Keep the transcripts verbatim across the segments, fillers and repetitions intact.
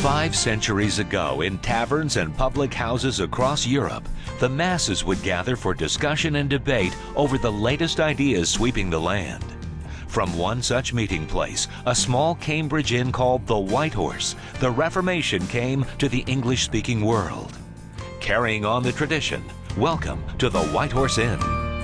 Five centuries ago, in taverns and public houses across Europe, the masses would gather for discussion and debate over the latest ideas sweeping the land. From one such meeting place, a small Cambridge inn called the White Horse, the Reformation came to the English-speaking world. Carrying on the tradition, welcome to the White Horse Inn.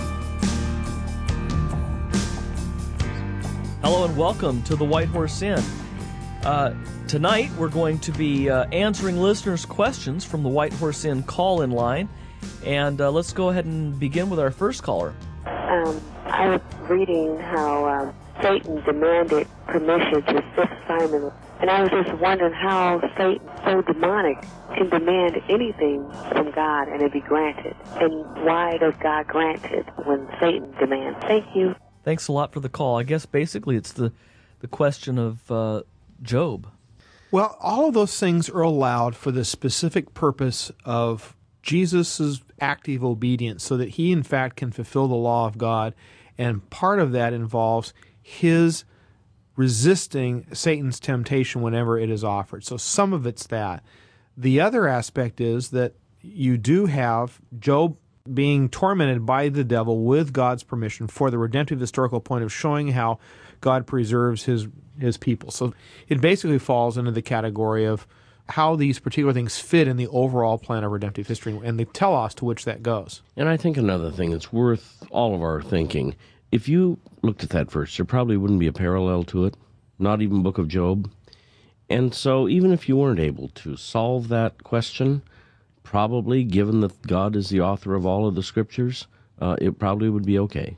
Hello and welcome to the White Horse Inn. Uh, tonight we're going to be uh, answering listeners' questions from the White Horse Inn call-in line. And uh, let's go ahead and begin with our first caller. Um, I was reading how um, Satan demanded permission to sift Simon. And I was just wondering how Satan, so demonic, can demand anything from God and it be granted. And why does God grant it when Satan demands? Thank you. Thanks a lot for the call. I guess basically it's the, the question of uh, Job. Well, all of those things are allowed for the specific purpose of Jesus' active obedience so that he, in fact, can fulfill the law of God. And part of that involves his resisting Satan's temptation whenever it is offered. So some of it's that. The other aspect is that you do have Job being tormented by the devil with God's permission for the redemptive historical point of showing how God preserves his his people. So it basically falls into the category of how these particular things fit in the overall plan of redemptive history and the telos to which that goes. And I think another thing that's worth all of our thinking, if you looked at that verse, there probably wouldn't be a parallel to it, not even Book of Job. And so even if you weren't able to solve that question, probably, given that God is the author of all of the scriptures, uh, it probably would be okay.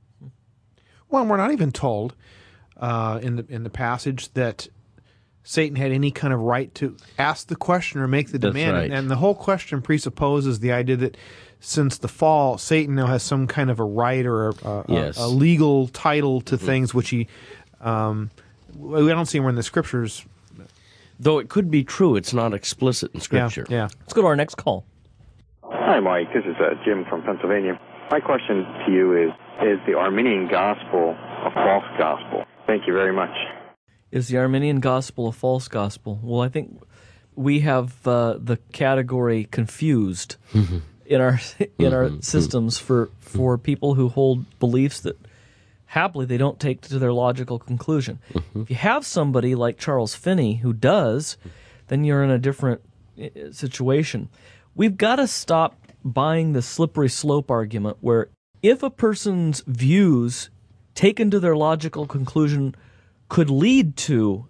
Well, we're not even told uh, in the in the passage that Satan had any kind of right to ask the question or make the That's demand. right. And, and the whole question presupposes the idea that since the fall, Satan now has some kind of a right or a, a, yes. a, a legal title to mm-hmm. things which he, um, we don't see him in the scriptures. Though it could be true, it's not explicit in Scripture. Yeah, yeah. Let's go to our next call. Hi, Mike. This is uh, Jim from Pennsylvania. My question to you is, is the Arminian gospel a false gospel? Thank you very much. Is the Arminian gospel a false gospel? Well, I think we have uh, the category confused mm-hmm. in our in our mm-hmm. systems for, for people who hold beliefs that happily they don't take to their logical conclusion. Mm-hmm. If you have somebody like Charles Finney who does, then you're in a different situation. We've got to stop buying the slippery slope argument where if a person's views taken to their logical conclusion could lead to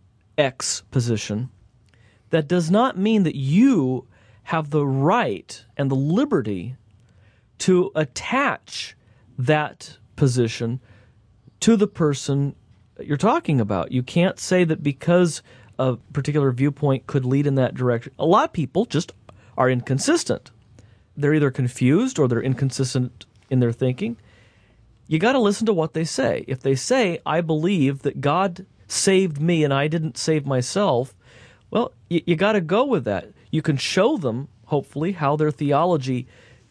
X position, that does not mean that you have the right and the liberty to attach that position to the person you're talking about. You can't say that because a particular viewpoint could lead in that direction. A lot of people just are inconsistent. They're either confused or they're inconsistent in their thinking. You got to listen to what they say. If they say, I believe that God saved me and I didn't save myself, well, you, you got to go with that. You can show them, hopefully, how their theology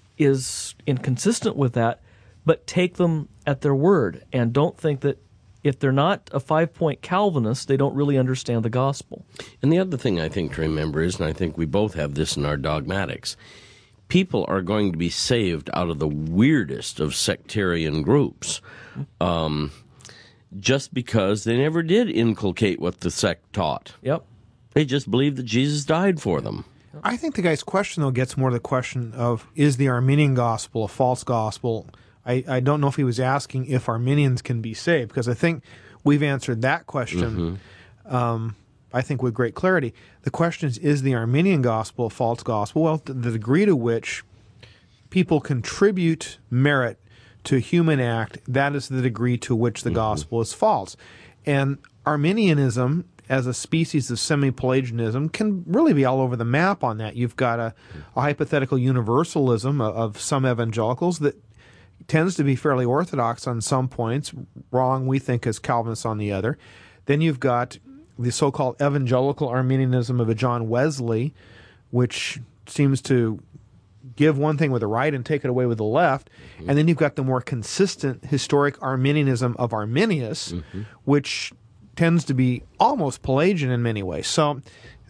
is inconsistent with that, but take them at their word and don't think that if they're not a five-point Calvinist, they don't really understand the gospel. And the other thing I think to remember is, and I think we both have this in our dogmatics, people are going to be saved out of the weirdest of sectarian groups um, just because they never did inculcate what the sect taught. Yep. They just believed that Jesus died for them. I think the guy's question, though, gets more to the question of, is the Arminian gospel a false gospel? I, I don't know if he was asking if Arminians can be saved, because I think we've answered that question, mm-hmm. um, I think, with great clarity. The question is, is the Arminian gospel a false gospel? Well, to the degree to which people contribute merit to a human act, that is the degree to which the mm-hmm. gospel is false. And Arminianism, as a species of semi-Pelagianism, can really be all over the map on that. You've got a, a hypothetical universalism of, of some evangelicals that tends to be fairly orthodox on some points, wrong, we think, as Calvinists on the other. Then you've got the so-called evangelical Arminianism of a John Wesley, which seems to give one thing with the right and take it away with the left. Mm-hmm. And then you've got the more consistent historic Arminianism of Arminius, mm-hmm. which tends to be almost Pelagian in many ways. So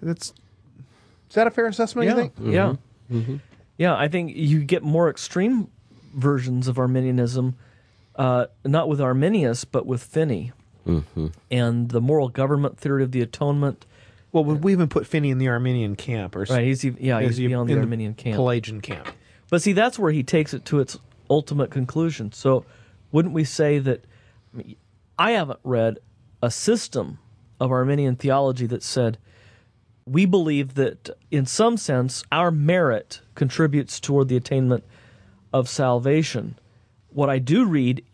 That's is that a fair assessment? Yeah, You think? yeah, Mm-hmm. Mm-hmm. yeah. I think you get more extreme versions of Arminianism, uh, not with Arminius, but with Finney, Mm-hmm. and the moral government theory of the atonement. Well, would we even put Finney in the Arminian camp, or Right? He's ev- yeah, is he's he beyond in the Arminian camp. Pelagian camp? But see, that's where he takes it to its ultimate conclusion. So, wouldn't we say that? I mean, I haven't read a system of Arminian theology that said we believe that, in some sense, our merit contributes toward the attainment of salvation. What I do read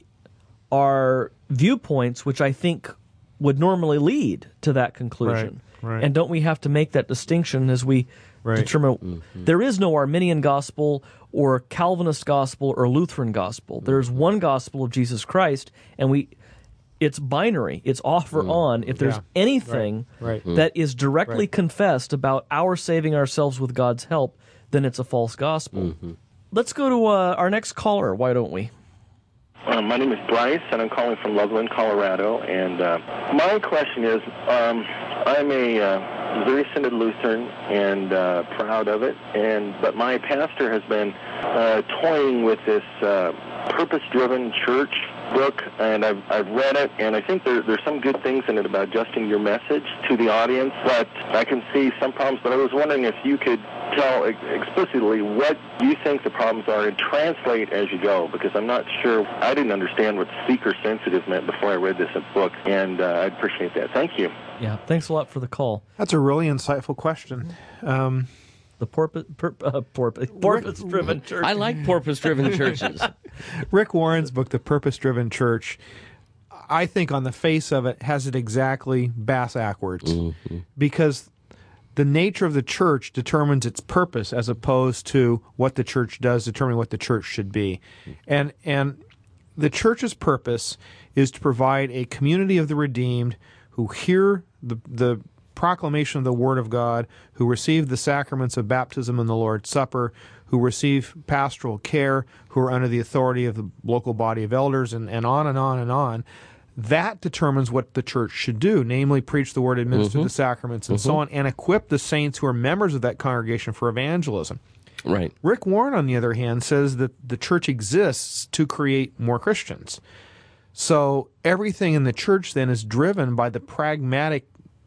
are viewpoints which I think would normally lead to that conclusion. Right, right. And don't we have to make that distinction as we Right. determine Mm-hmm. there is no Arminian gospel or Calvinist gospel or Lutheran gospel. There's one gospel of Jesus Christ, and we it's binary. It's off or on. If there's Yeah. anything Right, right. that is directly Right. confessed about our saving ourselves with God's help, then it's a false gospel. Mm-hmm. Let's go to uh, our next caller. Why don't we? Uh, my name is Bryce, and I'm calling from Loveland, Colorado. And uh, my question is, um, I'm a uh, very Synod Lutheran and uh, proud of it. And but my pastor has been uh, toying with this uh, purpose-driven church book, and I've I've read it, and I think there there's some good things in it about adjusting your message to the audience. But I can see some problems. But I was wondering if you could tell ex- explicitly what you think the problems are and translate as you go, because I'm not sure. I didn't understand what seeker sensitive meant before I read this book, and uh, I'd appreciate that. Thank you. Yeah, thanks a lot for the call. That's a really insightful question. Um, The porpoise, pur- uh, porpoise, porpoise-driven church. I like porpoise-driven churches. Rick Warren's book, The Purpose-Driven Church, I think on the face of it has it exactly bass-ackwards. Mm-hmm. Because the nature of the church determines its purpose as opposed to what the church does determining what the church should be. And and the church's purpose is to provide a community of the redeemed who hear the the proclamation of the Word of God, who receive the sacraments of baptism and the Lord's Supper, who receive pastoral care, who are under the authority of the local body of elders, and, and on and on and on. That determines what the church should do, namely preach the Word, administer Mm-hmm. the sacraments, and mm-hmm. so on, and equip the saints who are members of that congregation for evangelism. Right. Rick Warren, on the other hand, says that the church exists to create more Christians. So everything in the church then is driven by the pragmatic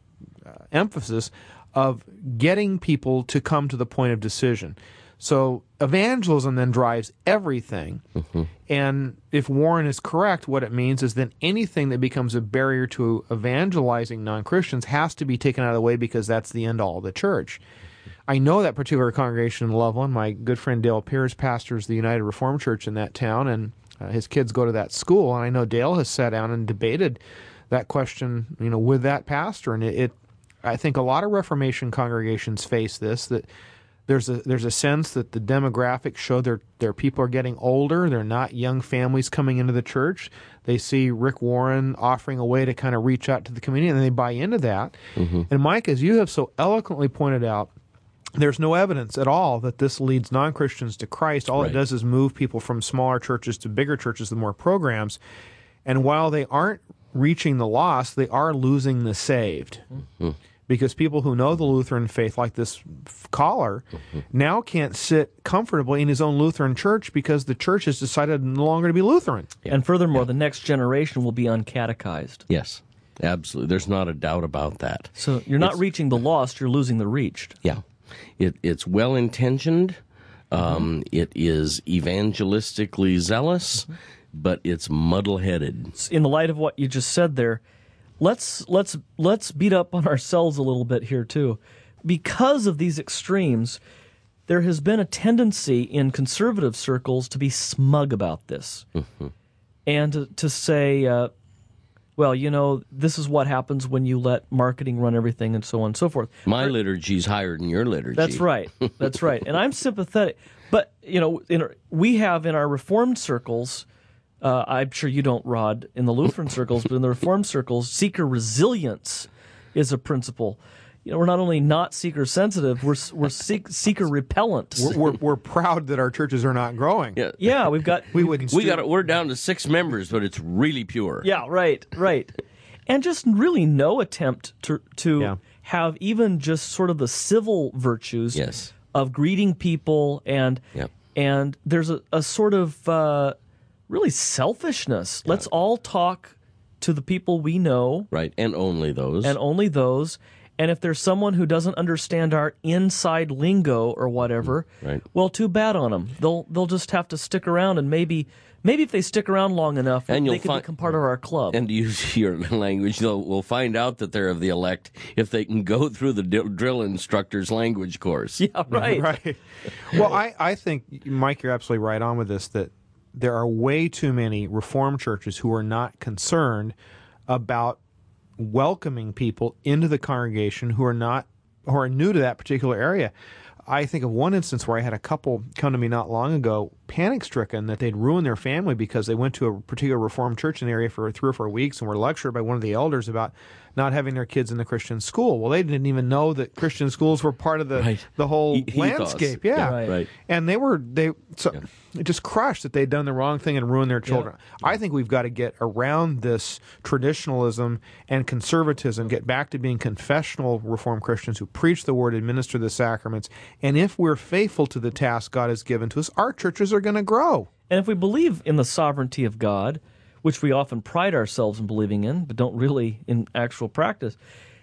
uh, emphasis of getting people to come to the point of decision. So evangelism then drives everything. Mm-hmm. And if Warren is correct, what it means is then anything that becomes a barrier to evangelizing non-Christians has to be taken out of the way because that's the end-all of the church. I know that particular congregation in Loveland. My good friend Dale Pierce pastors the United Reformed Church in that town, and uh, his kids go to that school. And I know Dale has sat down and debated that question, you know, with that pastor. And it, it I think a lot of Reformation congregations face this, that there's a there's a sense that the demographics show their their people are getting older. They're not young families coming into the church. They see Rick Warren offering a way to kind of reach out to the community, and they buy into that. Mm-hmm. And Mike, as you have so eloquently pointed out, there's no evidence at all that this leads non-Christians to Christ. All Right. it does is move people from smaller churches to bigger churches, the more programs. And while they aren't reaching the lost, they are losing the saved. Mm-hmm. Because people who know the Lutheran faith, like this f- caller, Mm-hmm. now can't sit comfortably in his own Lutheran church because the church has decided no longer to be Lutheran. And furthermore, the next generation will be uncatechized. Yes, absolutely. There's not a doubt about that. So you're not It's- reaching the lost, you're losing the reached. Yeah. It, it's well-intentioned. Um, it is evangelistically zealous, but it's muddle-headed. In the light of what you just said there, let's let's let's beat up on ourselves a little bit here too. Because of these extremes, there has been a tendency in conservative circles to be smug about this. Mm-hmm. And to, to say, uh, well, you know, this is what happens when you let marketing run everything and so on and so forth. My liturgy's higher than your liturgy. That's right. That's right. And I'm sympathetic. But, you know, in our, we have in our Reformed circles, uh, I'm sure you don't, Rod, in the Lutheran circles, but in the Reformed circles, seeker resilience is a principle. You know, we're not only not seeker sensitive, we're we're seek, seeker repellent. We're, we're, we're proud that our churches are not growing. Yeah. Yeah, we've got We wouldn't. We got it. We're down to six members, but it's really pure. Yeah, right, right. And just really no attempt to to Yeah. have even just sort of the civil virtues Yes. of greeting people, and Yep. and there's a, a sort of uh, really selfishness. Let's all talk to the people we know, Right, and only those. and only those. And if there's someone who doesn't understand our inside lingo or whatever, Right. well, too bad on them. They'll they'll just have to stick around, and maybe maybe if they stick around long enough, And they you'll can find- become part of our club. And to use your language, they'll we'll find out that they're of the elect if they can go through the d- drill instructor's language course. yeah, right. Right. Well, I, I think, Mike, you're absolutely right on with this, that there are way too many Reformed churches who are not concerned about welcoming people into the congregation who are not who are new to that particular area. I think of one instance where I had a couple come to me not long ago, panic-stricken that they'd ruined their family because they went to a particular Reformed church in the area for three or four weeks and were lectured by one of the elders about not having their kids in the Christian school. Well, they didn't even know that Christian schools were part of the Right. the whole E- ethos. landscape. Yeah. Yeah, Right. right. And they were they so it just crushed that they'd done the wrong thing and ruined their children. I think we've got to get around this traditionalism and conservatism, get back to being confessional Reformed Christians who preach the word, administer the sacraments, and if we're faithful to the task God has given to us, our churches are going to grow. And if we believe in the sovereignty of God, which we often pride ourselves in believing in, but don't really in actual practice,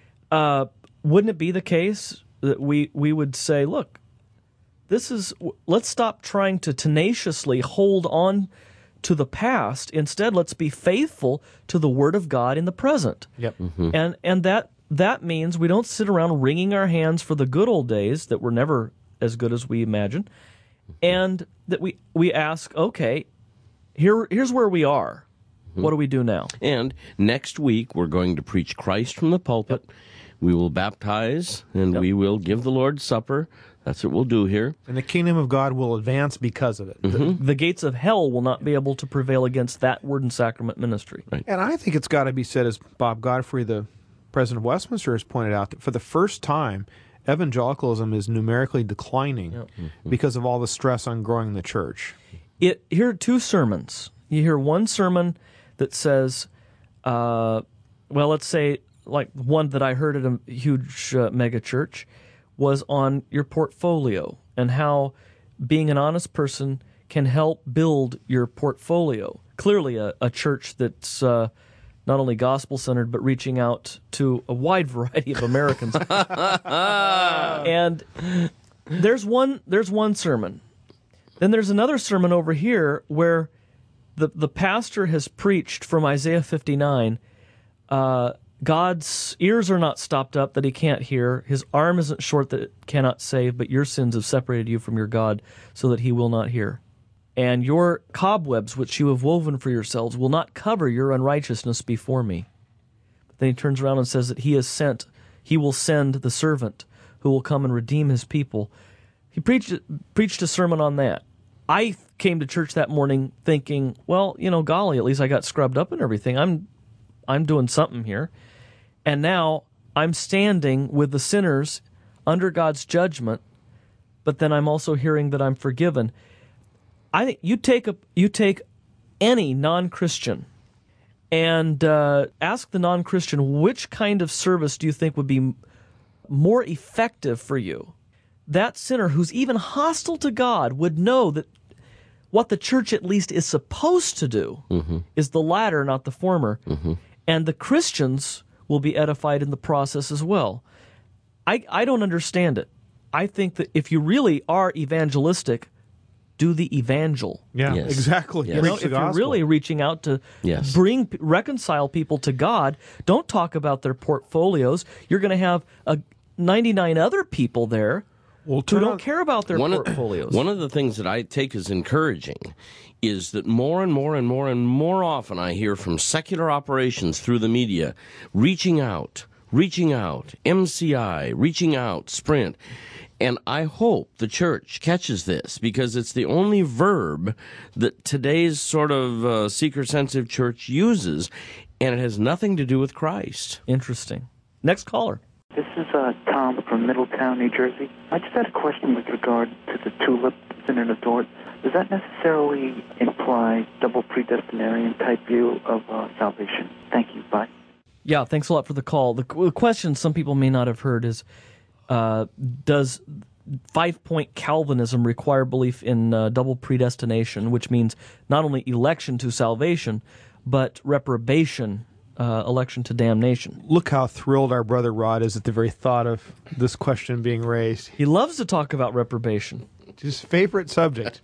uh, wouldn't it be the case that we, we would say, look, this is, let's stop trying to tenaciously hold on to the past. Instead, let's be faithful to the Word of God in the present. Yep. And and that that means we don't sit around wringing our hands for the good old days that were never as good as we imagined, and that we, we ask, okay, here here's where we are. What do we do now? And next week, we're going to preach Christ from the pulpit. We will baptize, and Yep. we will give the Lord's Supper. That's what we'll do here. And the kingdom of God will advance because of it. The gates of hell will not be able to prevail against that word and sacrament ministry. And I think it's got to be said, as Bob Godfrey, the president of Westminster, has pointed out, that for the first time, evangelicalism is numerically declining because of all the stress on growing the church. It here are two sermons. You hear one sermon that says, uh, well, let's say like one that I heard at a huge uh, mega church was on your portfolio and how being an honest person can help build your portfolio. Clearly, a, a church that's uh, not only gospel-centered but reaching out to a wide variety of Americans. And there's one there's one sermon. Then there's another sermon over here where the the pastor has preached from Isaiah fifty-nine. Uh, God's ears are not stopped up that he can't hear. His arm isn't short that it cannot save, but your sins have separated you from your God so that he will not hear. And your cobwebs which you have woven for yourselves will not cover your unrighteousness before me. But then he turns around and says that he has sent, he will send the servant who will come and redeem his people. He preached preached a sermon on that. I came to church that morning thinking, well, you know, golly, at least I got scrubbed up and everything. I'm I'm doing something here. And now I'm standing with the sinners under God's judgment, but then I'm also hearing that I'm forgiven. I think you take a you take any non-Christian and uh, ask the non-Christian, which kind of service do you think would be more effective for you? That sinner who's even hostile to God would know that what the church at least is supposed to do mm-hmm. is the latter, not the former. Mm-hmm. And the Christians will be edified in the process as well. I, I don't understand it. I think that if you really are evangelistic, do the evangel. Yeah, Yes. exactly. Yes. You know, Preach if the you're gospel. really reaching out to Yes. bring reconcile people to God, don't talk about their portfolios. You're going to have a ninety-nine other people there Well, who turn don't on- care about their One of, portfolios. one of the things that I take as encouraging is that more and more and more and more often I hear from secular operations through the media reaching out, reaching out, M C I, reaching out, Sprint. And I hope the church catches this because it's the only verb that today's sort of uh, seeker-sensitive church uses, and it has nothing to do with Christ. Interesting. Next caller. This is uh, Tom from Middletown, New Jersey. I just had a question with regard to the tulip in an adort. Does that necessarily imply double predestinarian type view of uh, salvation? Thank you. Bye. Yeah, thanks a lot for the call. The, the question some people may not have heard is, uh, does five-point Calvinism require belief in uh, double predestination, which means not only election to salvation, but reprobation, uh, election to damnation? Look how thrilled our brother Rod is at the very thought of this question being raised. He loves to talk about reprobation. His favorite subject.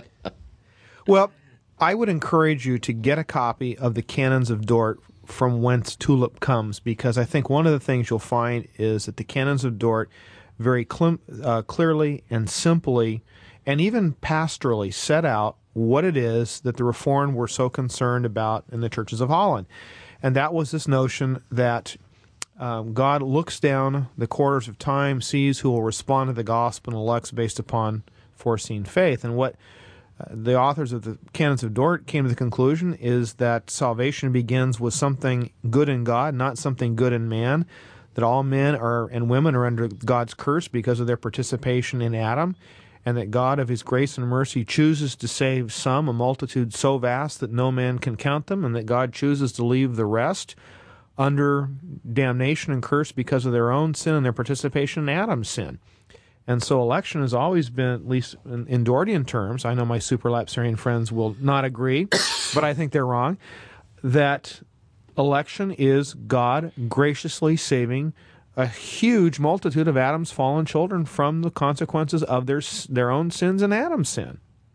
Well, I would encourage you to get a copy of the Canons of Dort, From Whence Tulip Comes, because I think one of the things you'll find is that the Canons of Dort very cl- uh, clearly and simply and even pastorally set out what it is that the Reformed were so concerned about in the churches of Holland. And that was this notion that um, God looks down the quarters of time, sees who will respond to the gospel, and elects based upon foreseen faith. And what uh, the authors of the Canons of Dort came to the conclusion is that salvation begins with something good in God, not something good in man, that all men are and women are under God's curse because of their participation in Adam, and that God of his grace and mercy chooses to save some, a multitude so vast that no man can count them, and that God chooses to leave the rest under damnation and curse because of their own sin and their participation in Adam's sin. And so election has always been, at least in, in Dortian terms, I know my superlapsarian friends will not agree, but I think they're wrong, that election is God graciously saving a huge multitude of Adam's fallen children from the consequences of their their own sins and Adam's sin.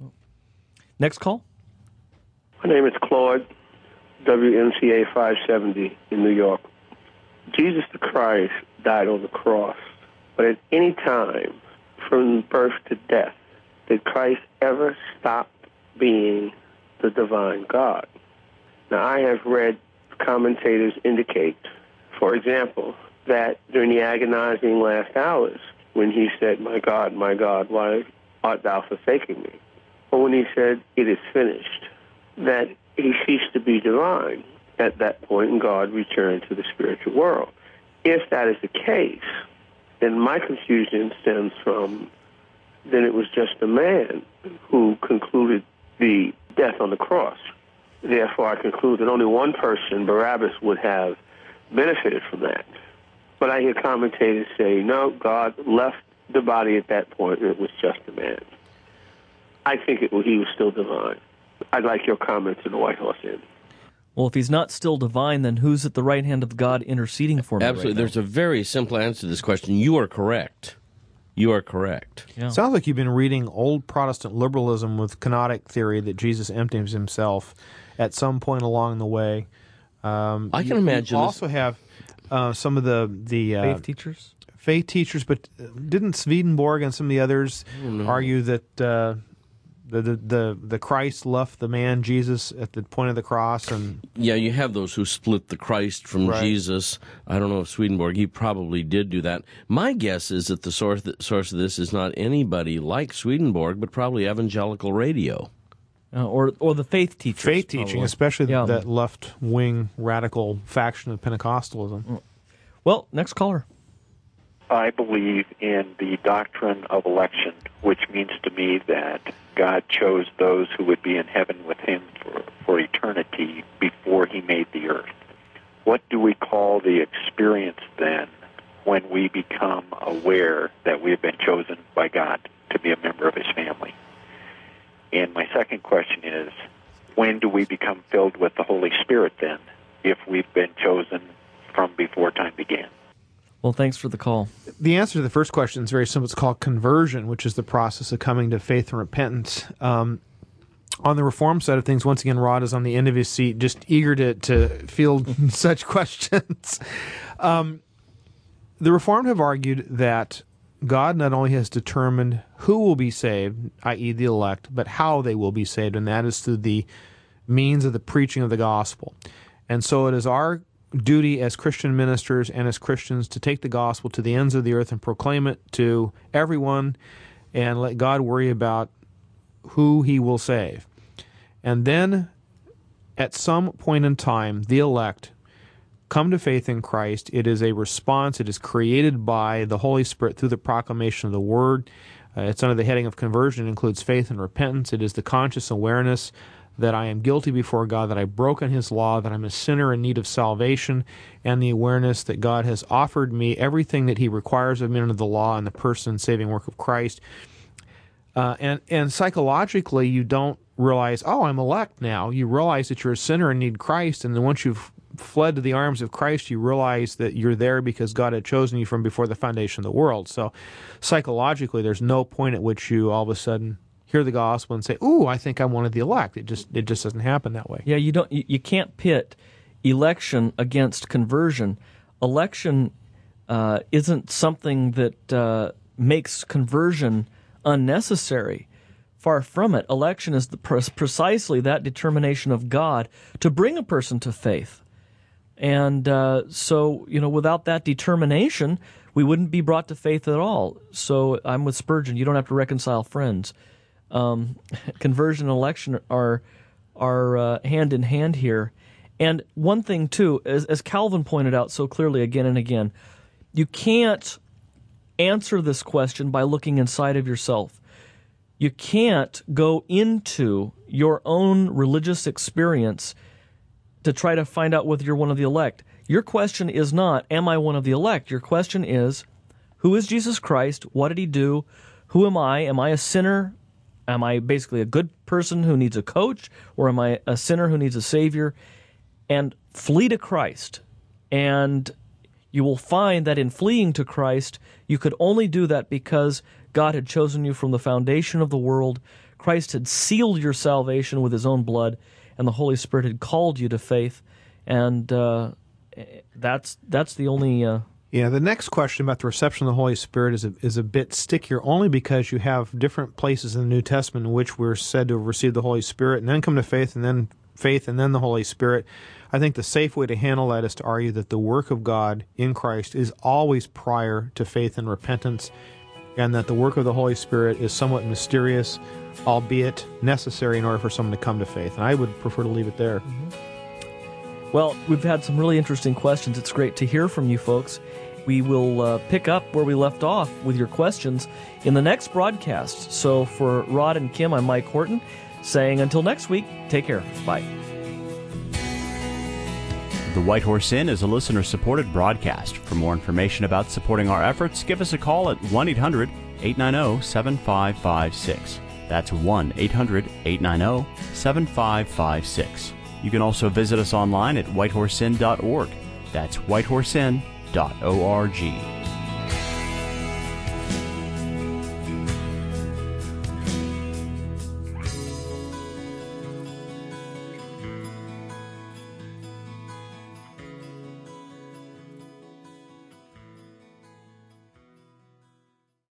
Next call. My name is Claude, W M C A five seventy in New York. Jesus the Christ died on the cross, but at any time from birth to death, did Christ ever stop being the divine God? Now, I have read commentators indicate, for example, that during the agonizing last hours, when he said, "My God, my God, why art thou forsaking me?" or when he said, "It is finished," that he ceased to be divine at that point, and God returned to the spiritual world. If that is the case, then my confusion stems from, then it was just a man who concluded the death on the cross. Therefore, I conclude that only one person, Barabbas, would have benefited from that. But I hear commentators say, no, God left the body at that point, and it was just a man. I think it, he was still divine. I'd like your comments in the White Horse Inn. Well, if he's not still divine, then who's at the right hand of God interceding for me? Absolutely. Right There's a very simple answer to this question. You are correct. You are correct. Yeah. Sounds like you've been reading old Protestant liberalism with kenotic theory that Jesus empties himself at some point along the way. Um, I can you, imagine You this. also have uh, some of the the uh, Faith teachers? Faith teachers, but didn't Swedenborg and some of the others argue that uh, the, the the the Christ left the man Jesus at the point of the cross? And Yeah, you have those who split the Christ from Right. Jesus. I don't know if Swedenborg, he probably did do that. My guess is that the source, the source of this is not anybody like Swedenborg, but probably evangelical radio. Uh, or or the faith teachers. faith teaching, probably. especially Yeah. that left wing radical faction of Pentecostalism. Well, next caller. I believe in the doctrine of election, which means to me that God chose those who would be in heaven with him for, for eternity before he made the earth. What do we call the experience then when we become aware that we have been chosen by God to be a member of his family? And my second question is, when do we become filled with the Holy Spirit then, if we've been chosen from before time began? Well, thanks for the call. The answer to the first question is very simple. It's called conversion, which is the process of coming to faith and repentance. Um, on the Reform side of things, once again, Rod is on the end of his seat, just eager to, to field such questions. Um, the Reformed have argued that God not only has determined who will be saved, that is the elect, but how they will be saved, and that is through the means of the preaching of the gospel. And so it is our duty as Christian ministers and as Christians to take the gospel to the ends of the earth and proclaim it to everyone and let God worry about who he will save. And then at some point in time, the elect come to faith in Christ. It is a response. It is created by the Holy Spirit through the proclamation of the Word. Uh, it's under the heading of conversion. It includes faith and repentance. It is the conscious awareness that I am guilty before God, that I've broken His law, that I'm a sinner in need of salvation, and the awareness that God has offered me everything that He requires of me under the law and the person and saving work of Christ. Uh, and, and psychologically, you don't realize, oh, I'm elect now. You realize that you're a sinner and need Christ, and then once you've fled to the arms of Christ, you realize that you're there because God had chosen you from before the foundation of the world. So psychologically, there's no point at which you all of a sudden hear the gospel and say, ooh, I think I'm one of the elect. It just it just doesn't happen that way. Yeah, you don't you, you can't pit election against conversion. Election uh, isn't something that uh, makes conversion unnecessary. Far from it. Election is the, precisely that determination of God to bring a person to faith. And uh, so, you know, without that determination, we wouldn't be brought to faith at all. So I'm with Spurgeon. You don't have to reconcile friends. Um, conversion and election are are uh, hand in hand here. And one thing, too, as, as Calvin pointed out so clearly again and again, you can't answer this question by looking inside of yourself. You can't go into your own religious experience to try to find out whether you're one of the elect. Your question is not, am I one of the elect? Your question is, who is Jesus Christ? What did He do? Who am I? Am I a sinner? Am I basically a good person who needs a coach? Or am I a sinner who needs a Savior? And flee to Christ. And you will find that in fleeing to Christ, you could only do that because God had chosen you from the foundation of the world. Christ had sealed your salvation with His own blood, and the Holy Spirit had called you to faith. And uh, that's that's the only... Uh, Yeah, the next question about the reception of the Holy Spirit is a, is a bit stickier, only because you have different places in the New Testament in which we're said to have received the Holy Spirit and then come to faith and then faith and then the Holy Spirit. I think the safe way to handle that is to argue that the work of God in Christ is always prior to faith and repentance, and that the work of the Holy Spirit is somewhat mysterious, albeit necessary in order for someone to come to faith. And I would prefer to leave it there. Mm-hmm. Well, we've had some really interesting questions. It's great to hear from you folks. We will uh, pick up where we left off with your questions in the next broadcast. So for Rod and Kim, I'm Mike Horton, saying until next week, take care. Bye. The White Horse Inn is a listener-supported broadcast. For more information about supporting our efforts, give us a call at one eight hundred eight nine zero seven five five six. That's one eight hundred eight nine zero seven five five six. You can also visit us online at white horse inn dot org. That's white horse inn dot org.